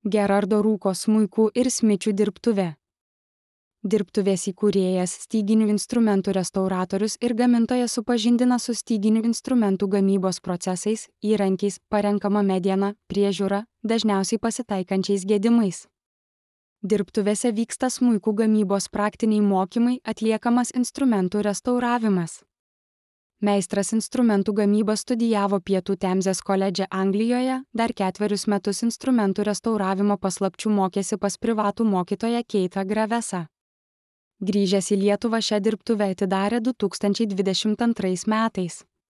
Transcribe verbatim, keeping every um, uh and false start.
Gerardo Rūko smuikų ir smičių dirbtuvė. Dirbtuvės įkūrėjas, styginių instrumentų restauratorius ir gamintojas supažindina su styginių instrumentų gamybos procesais, įrankiais, parenkama mediena, priežiūra, dažniausiai pasitaikančiais gedimais. Dirbtuvėse vyksta smuikų gamybos praktiniai mokymai, atliekamas instrumentų restauravimas. Meistras instrumentų gamybą studijavo Pietų Temzės koledže Anglijoje, dar ketverius metus instrumentų restauravimo paslapčių mokėsi pas privatų mokytoją Keitą Gravesą. Grįžęs į Lietuvą šią dirbtuvę atidarė du tūkstančiai dvidešimt antrais metais.